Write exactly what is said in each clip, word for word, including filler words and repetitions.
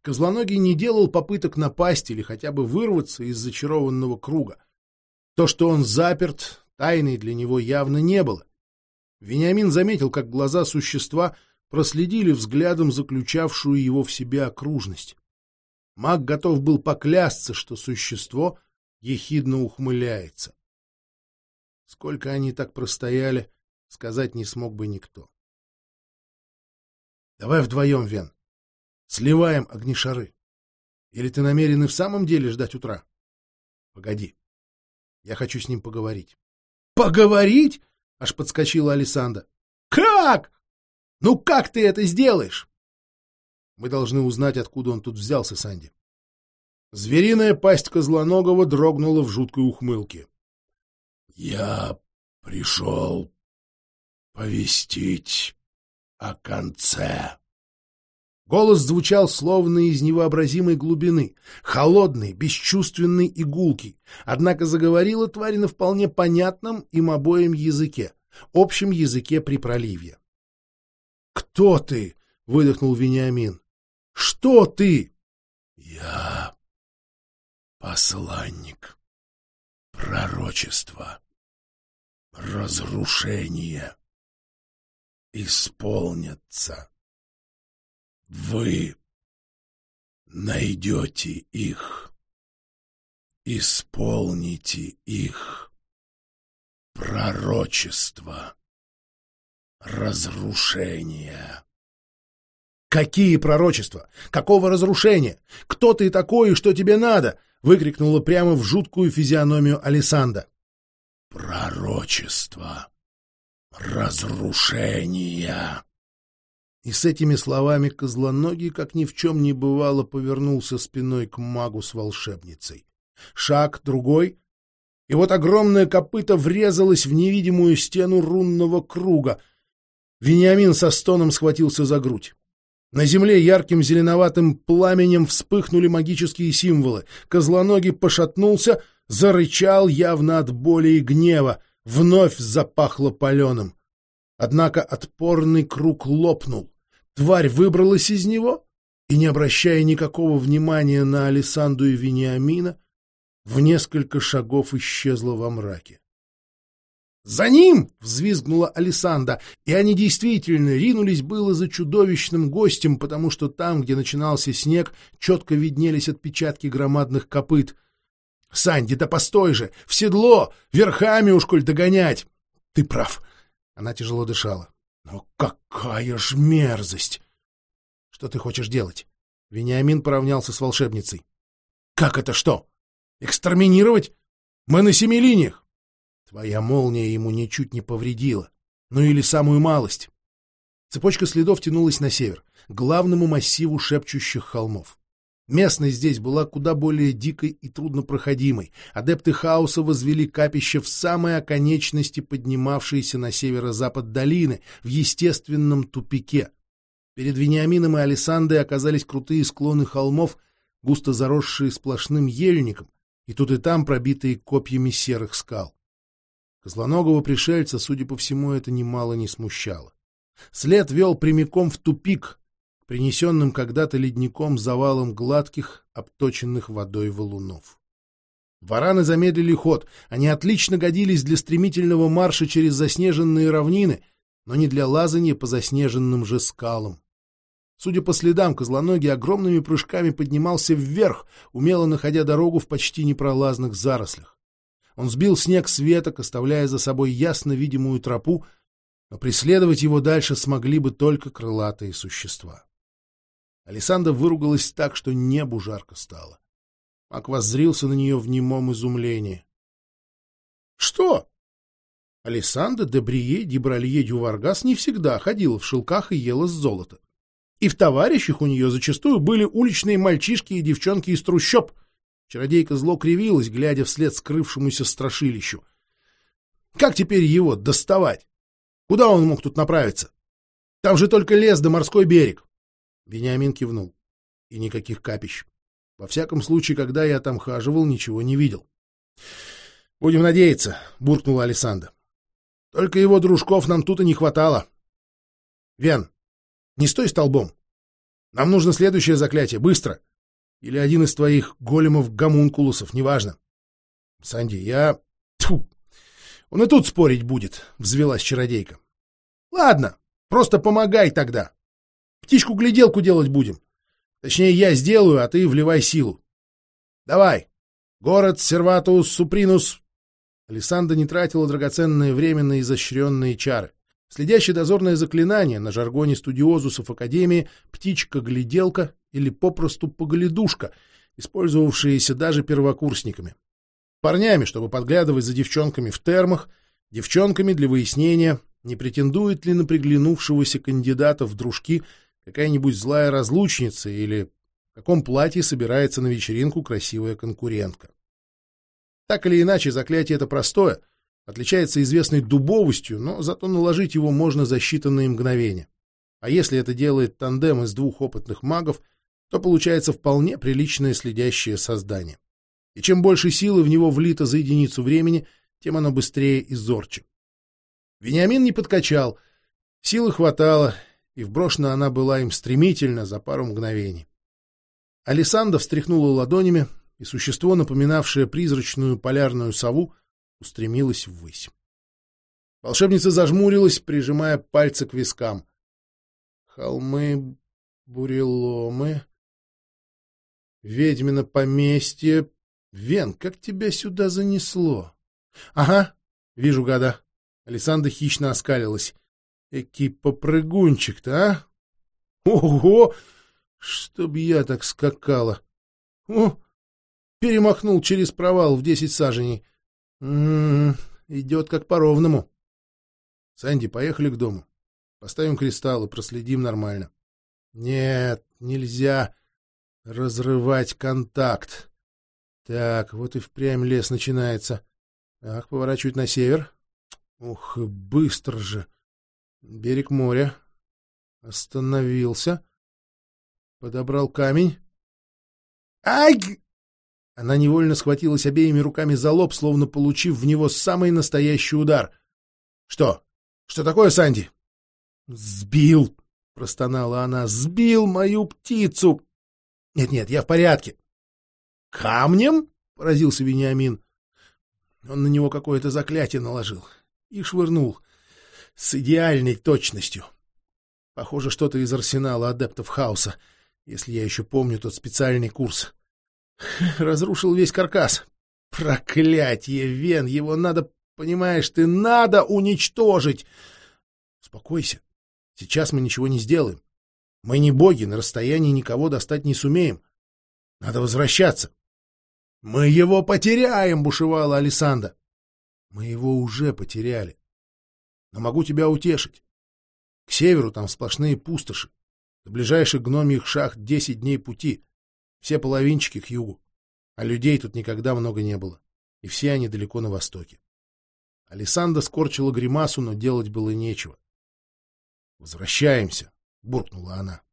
Козлоногий не делал попыток напасть или хотя бы вырваться из зачарованного круга. То, что он заперт, тайной для него явно не было. Вениамин заметил, как глаза существа проследили взглядом заключавшую его в себе окружность. Маг готов был поклясться, что существо ехидно ухмыляется. Сколько они так простояли, сказать не смог бы никто. — Давай вдвоем, Вен. Сливаем огнешары. Или ты намерен и в самом деле ждать утра? — Погоди. Я хочу с ним поговорить. — Поговорить? — аж подскочила Алисанда. — Как? Ну как ты это сделаешь? Мы должны узнать, откуда он тут взялся, Санди. Звериная пасть Козлоногого дрогнула в жуткой ухмылке. — Я пришел повестить о конце. Голос звучал словно из невообразимой глубины, холодный, бесчувственный и гулкий, однако заговорила тварь на вполне понятном им обоим языке, общем языке припроливья. — Кто ты? — выдохнул Вениамин. — Что ты? — Я посланник, пророчество, разрушение исполнятся. Вы найдете их, исполните их. Пророчество, разрушение. Какие пророчества? Какого разрушения? Кто ты такой и что тебе надо? Выкрикнула прямо в жуткую физиономию Алисанда. Пророчество, разрушение. И с этими словами Козлоногий, как ни в чем не бывало, повернулся спиной к магу с волшебницей. Шаг, другой, и вот огромное копыто врезалось в невидимую стену рунного круга. Вениамин со стоном схватился за грудь. На земле ярким зеленоватым пламенем вспыхнули магические символы. Козлоногий пошатнулся, зарычал явно от боли и гнева, вновь запахло паленым. Однако отпорный круг лопнул. Тварь выбралась из него и, не обращая никакого внимания на Алисанду и Вениамина, в несколько шагов исчезла во мраке. «За ним!» — взвизгнула Алисанда, и они действительно ринулись было за чудовищным гостем, потому что там, где начинался снег, четко виднелись отпечатки громадных копыт. «Санди, да постой же! В седло! Верхами уж коль догонять!» «Ты прав!» — она тяжело дышала. «Но какая ж мерзость!» «Что ты хочешь делать?» Вениамин поравнялся с волшебницей. «Как это что? Экстэрминировать? Мы на семи линиях!» Твоя молния ему ничуть не повредила. Ну или самую малость. Цепочка следов тянулась на север, к главному массиву шепчущих холмов. Местность здесь была куда более дикой и труднопроходимой. Адепты хаоса возвели капище в самой оконечности поднимавшейся на северо-запад долины, в естественном тупике. Перед Вениамином и Алисандой оказались крутые склоны холмов, густо заросшие сплошным ельником, и тут и там пробитые копьями серых скал. Козлоногого пришельца, судя по всему, это немало не смущало. След вел прямиком в тупик, принесенным когда-то ледником завалом гладких, обточенных водой валунов. Вараны замедлили ход, они отлично годились для стремительного марша через заснеженные равнины, но не для лазания по заснеженным же скалам. Судя по следам, Козлоногий огромными прыжками поднимался вверх, умело находя дорогу в почти непролазных зарослях. Он сбил снег с веток, оставляя за собой ясно видимую тропу, но преследовать его дальше смогли бы только крылатые существа. Алисанда выругалась так, что небу жарко стало. Маг воззрился на нее в немом изумлении. — Что? Алисанда де Брие ди Бралье дю Варгас не всегда ходила в шелках и ела с золота. И в товарищах у нее зачастую были уличные мальчишки и девчонки из трущоб. Чародейка зло кривилась, глядя вслед скрывшемуся страшилищу. Как теперь его доставать? Куда он мог тут направиться? Там же только лес да морской берег. Вениамин кивнул. И никаких капищ. Во всяком случае, когда я там хаживал, ничего не видел. — Будем надеяться, — буркнула Алисанда. — Только его дружков нам тут и не хватало. — Вен, не стой столбом. Нам нужно следующее заклятие, быстро. Или один из твоих големов-гомункулусов, неважно. Санди, я... Тьфу. Он и тут спорить будет, взвелась чародейка. Ладно, просто помогай тогда. Птичку-гляделку делать будем. Точнее, я сделаю, а ты вливай силу. Давай. Город Серватус Супринус. Алисанда не тратила драгоценное время на изощренные чары. Следящее дозорное заклинание на жаргоне студиозусов Академии «Птичка-гляделка» или попросту «поглядушка», использовавшиеся даже первокурсниками. Парнями, чтобы подглядывать за девчонками в термах, девчонками для выяснения, не претендует ли на приглянувшегося кандидата в дружки какая-нибудь злая разлучница или в каком платье собирается на вечеринку красивая конкурентка. Так или иначе, заклятие это простое, отличается известной дубовостью, но зато наложить его можно за считанные мгновения. А если это делает тандем из двух опытных магов, то получается вполне приличное следящее создание. И чем больше силы в него влито за единицу времени, тем оно быстрее и зорче. Вениамин не подкачал, силы хватало, и вброшена она была им стремительно за пару мгновений. Алисанда встряхнула ладонями, и существо, напоминавшее призрачную полярную сову, устремилось ввысь. Волшебница зажмурилась, прижимая пальцы к вискам. Холмы, буреломы, ведьмино поместье. Вен, как тебя сюда занесло? Ага, вижу гада. Алисанда хищно оскалилась. Экий попрыгунчик-то, а? Ого! Чтоб я так скакала. О, перемахнул через провал в десять саженей. М-м, идет как по-ровному. Санди, поехали к дому. Поставим кристалл и проследим нормально. Нет, нельзя разрывать контакт. Так, вот и впрямь лес начинается. Так, поворачивать на север. Ух, быстро же. Берег моря. Остановился. Подобрал камень. Ай! Она невольно схватилась обеими руками за лоб, словно получив в него самый настоящий удар. Что? Что такое, Санди? Сбил, простонала она. Сбил мою птицу. Нет-нет, я в порядке. Камнем? Поразился Вениамин. Он на него какое-то заклятие наложил и швырнул с идеальной точностью. Похоже, что-то из арсенала адептов хаоса, если я еще помню тот специальный курс. Разрушил весь каркас. Проклятье, Вен, его надо, понимаешь ты, надо уничтожить. Успокойся. Сейчас мы ничего не сделаем. Мы не боги, на расстоянии никого достать не сумеем. Надо возвращаться. Мы его потеряем, бушевала Алисанда. Мы его уже потеряли. Но могу тебя утешить. К северу там сплошные пустоши. До ближайших гномьих шахт десять дней пути. Все половинчики к югу. А людей тут никогда много не было. И все они далеко на востоке. Алисанда скорчила гримасу, но делать было нечего. «Возвращаемся», — буркнула она.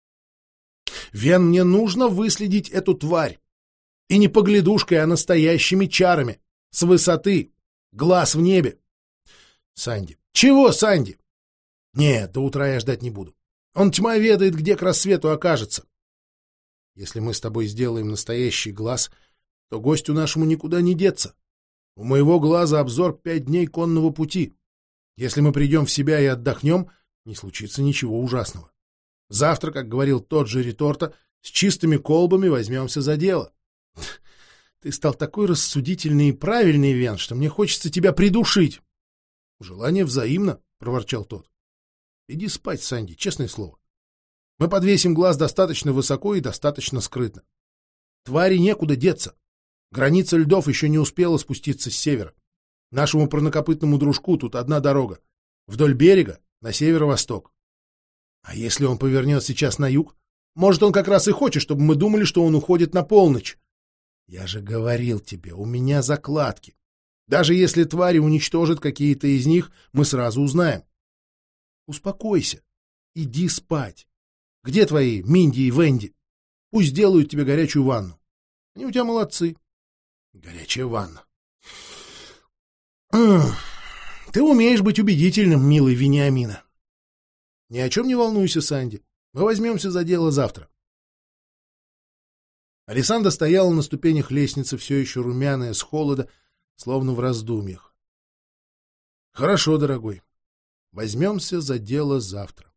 «Вен, мне нужно выследить эту тварь. И не поглядушкой, а настоящими чарами. С высоты. Глаз в небе». «Санди». «Чего, Санди?» «Нет, до утра я ждать не буду. Он тьма ведает, где к рассвету окажется. Если мы с тобой сделаем настоящий глаз, то гостю нашему никуда не деться. У моего глаза обзор пять дней конного пути. Если мы придем в себя и отдохнем, не случится ничего ужасного. Завтра, как говорил тот же Реторта, с чистыми колбами возьмемся за дело. Ты стал такой рассудительный и правильный, Вен, что мне хочется тебя придушить. Желание взаимно, — проворчал тот. Иди спать, Санди, честное слово. Мы подвесим глаз достаточно высоко и достаточно скрытно. Твари некуда деться. Граница льдов еще не успела спуститься с севера. Нашему парнокопытному дружку тут одна дорога. Вдоль берега, на северо-восток. А если он повернет сейчас на юг? Может, он как раз и хочет, чтобы мы думали, что он уходит на полночь. Я же говорил тебе, у меня закладки. Даже если твари уничтожат какие-то из них, мы сразу узнаем. Успокойся. Иди спать. Где твои Минди и Венди? Пусть делают тебе горячую ванну. Они у тебя молодцы. Горячая ванна. Ты умеешь быть убедительным, милый Вениамина. Ни о чем не волнуйся, Санди. Мы возьмемся за дело завтра. Александра стояла на ступенях лестницы, все еще румяная с холода, словно в раздумьях. — Хорошо, дорогой. Возьмемся за дело завтра.